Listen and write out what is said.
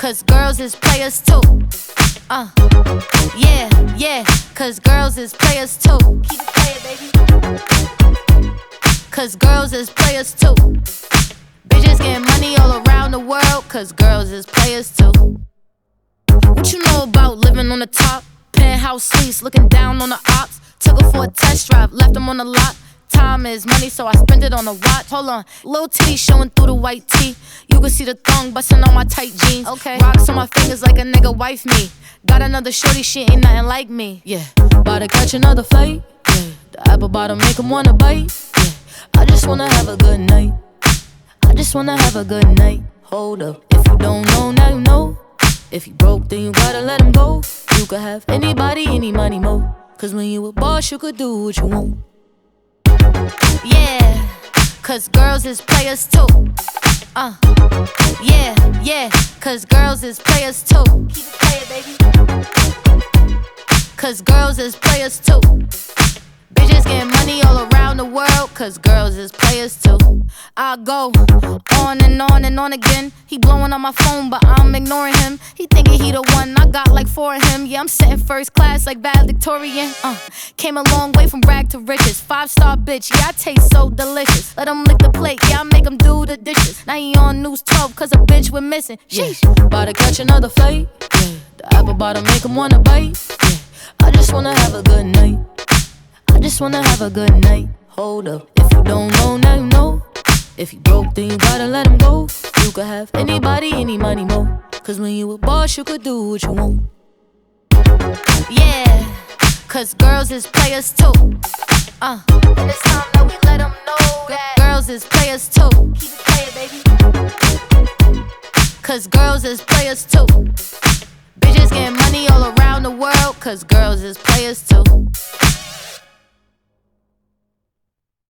cause girls is players too. Yeah, yeah, cause girls is players too. Keep it playing, baby. Cause girls is players too. Bitches getting money all around the world, cause girls is players too. What you know about living on the top? Penthouse suites, looking down on the ops. Took her for a test drive, left them on the lot. Time is money, so I spend it on a watch. Hold on, little titty showing through the white tee. You can see the thong bustin' on my tight jeans. Okay, rocks on my fingers like a nigga wife me. Got another shorty, she ain't nothing like me. Yeah, about to catch another flight. Yeah, the apple bottom make him wanna bite. Yeah, I just wanna have a good night. I just wanna have a good night. Hold up, if you don't know, now you know. If you broke, then you gotta let him go. You could have anybody, any money, mo. Cause when you a boss, you could do what you want. Yeah, cause girls is players too. Yeah, yeah, cause girls is players too. Keep it playing, baby. Cause girls is players too. Bitches getting money all around the world, cause girls is players too. I go on and on and on again. He blowing on my phone, but I'm ignoring him. He thinking he the one, I got like 4 of him. Yeah, I'm sitting first class like valedictorian. Came a long way from rag to riches. 5-star bitch, yeah, I taste so delicious. Let him lick the plate, yeah, I make him do the dishes. Now he on News 12, cause a bitch we're missing. Sheesh, about to catch another flight. Yeah, the apple bottom make him wanna bite. Yeah, I just wanna have a good night. I just wanna have a good night. Hold up, if you don't know, now you know. If you broke, then you gotta let him go. You could have anybody, any money, mo. Cause when you a boss, you could do what you want. Yeah, cause girls is players too. And it's time that we let them know that girls is players too. Keep it playing, baby. Cause girls is players too. Bitches getting money all around the world, cause girls is players too.